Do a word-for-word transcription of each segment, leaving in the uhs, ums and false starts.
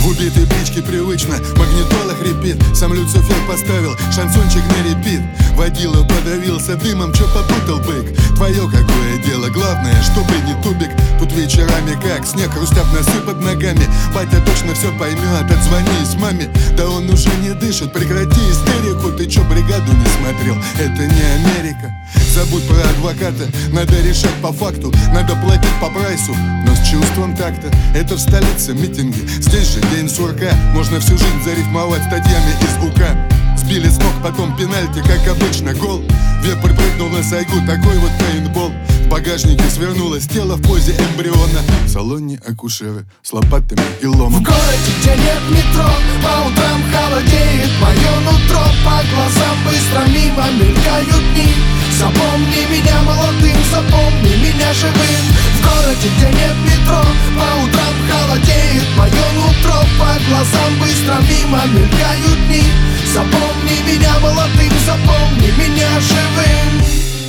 В убитой бричке привычно магнитола хрипит. Сам Люцифер поставил шансончик на репит. Водила подавился дымом, чё попутал бык? Твое какое дело, главное, чтобы не тубик. Тут вечерами как снег, хрустят носы под ногами. Батя точно все поймет, отзвонись маме. Да он уже не дышит, прекрати истерику. Ты чё бригаду не смотрел? Это не Америка. Забудь про адвоката, надо решать по факту. Надо платить по прайсу, но с чувством так-то. Это в столице митинги, здесь же день сурка. Можно всю жизнь зарифмовать статьями из УК. Сбили с ног, потом пенальти, как обычно, гол. Вепрь прыгнул на сайгу, такой вот пейнтбол. В багажнике свернулось тело в позе эмбриона. В салоне акушеры с лопатами и ломом. В городе, где нет метро, по утрам холодеет мое нутро. По глазам быстро мимо мелькают дни. Запомни меня молодым, запомни меня живым. В городе, где нет метро, по утрам холодеет мое нутро. По глазам быстро мимо мелькают дни. Запомни меня молодым, запомни меня живым.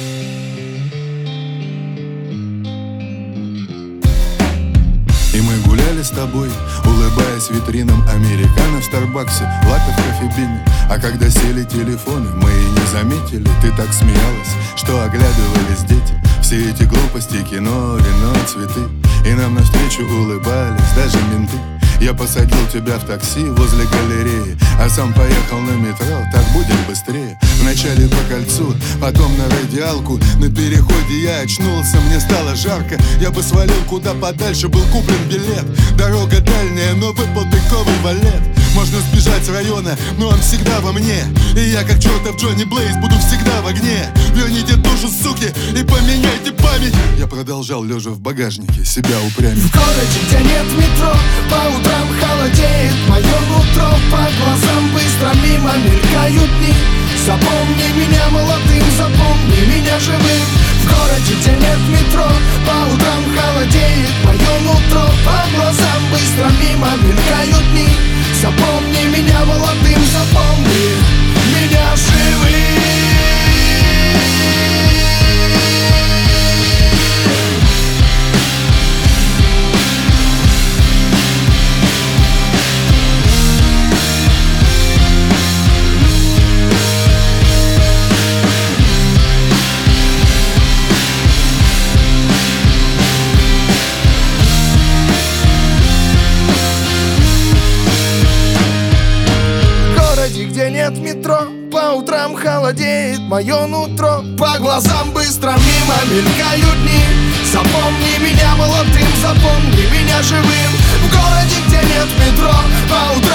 И мы гуляли с тобой, улыбаясь витринам американо в Старбаксе, латте в кофебине. А когда сели телефоны, мы и не заметили. Ты так смеялась, что оглядывались дети. Все эти глупости, кино, вино, цветы. И нам навстречу улыбались даже менты. Я посадил тебя в такси возле галереи, а сам поехал на метро, так будем быстрее. Вначале по кольцу, потом на радиалку. На переходе я очнулся, мне стало жарко. Я бы свалил куда подальше, был куплен билет. Дорога дальняя, но выпал пиковый валет. Можно сбежать с района, но он всегда во мне. И я, как чертов Джонни Блейз, буду всегда в огне. Верните душу, суки, и поменяйте память. Я продолжал, лежа в багажнике, себя упрямить. В городе, где нет метро, по утрам холодеет мое нутро. По глазам быстро мимо мелькают дни. Запомни меня молодым, запомни меня живым. В городе, где нет метро, по утрам холодеет мое нутро. По глазам быстро мимо мелькают дни. Запомни меня молодым, запомни меня живым. Где нет метро, по утрам холодеет мое нутро. По глазам быстро мимо мелькают дни. Запомни меня молодым, запомни меня живым. В городе, где нет метро, по утрам